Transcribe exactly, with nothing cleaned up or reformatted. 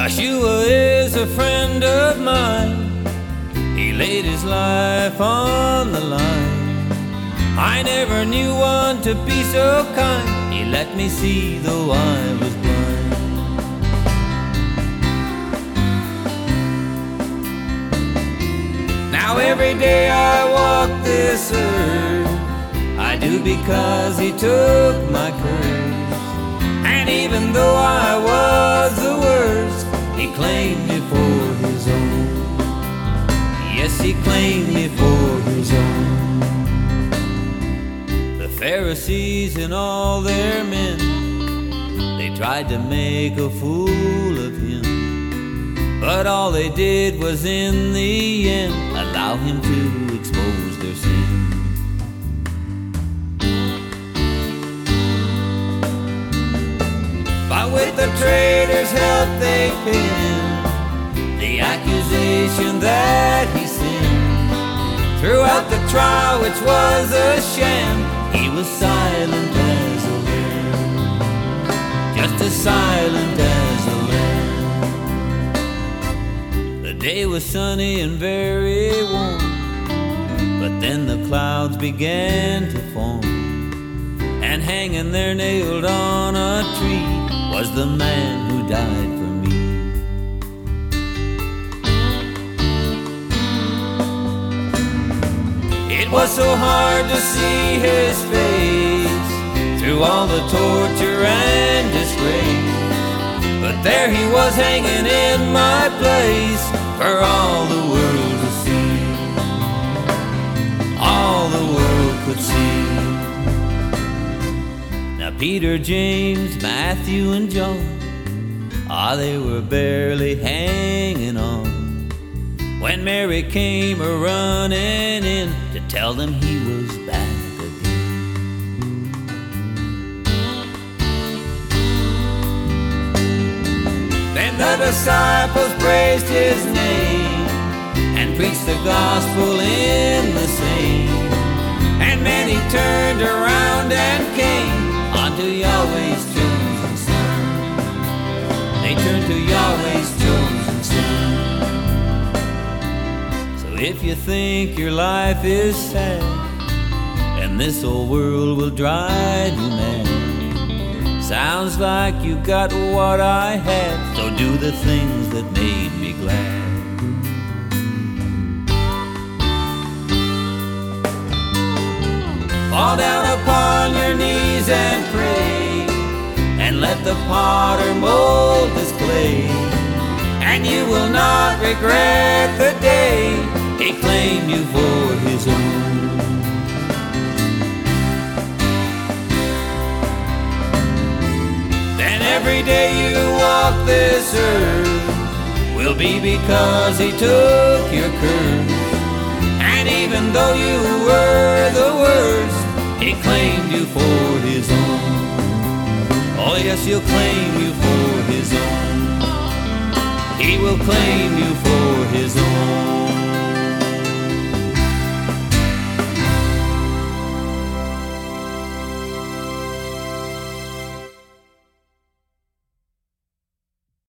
Joshua is a friend of mine. He laid his life on the line. I never knew one to be so kind. He let me see though I was blind. Now every day I walk this earth, I do because he took my curse. And even though I was the worst, he claimed me for his own. Yes, he claimed me for his own. The Pharisees and all their men, they tried to make a fool of him, but all they did was in the end allow him to expose their sin. But with the traitor's help they pinned the accusation that he sinned. Throughout the trial, which was a sham, he was silent as a lamb, just as silent as a lamb. The day was sunny and very warm, but then the clouds began to form, and hanging there nailed on a tree was the man who died for me. It was so hard to see his face through all the torture and disgrace, but there he was hanging in my place for all the world to see. All the world could see. Now Peter, James, Matthew, and John, ah, they were barely hanging on when Mary came a-running in to tell them he was back again. Then the disciples praised his name and preached the gospel in the same, and many turned around and came unto Yahweh's chosen Son. They turned to Yahweh's chosen Son. So if you think your life is sad and this old world will drive you mad, sounds like you got what I had, so do the things that made me glad. Fall down upon your knees and pray, and let the potter mold this clay, and you will not regret the day he claimed you for his own. Then every day you walk this earth will be because he took your curse, and even though you were the worst, he claimed you for his own. Oh yes, he'll claim you for his own. He will claim you for his own.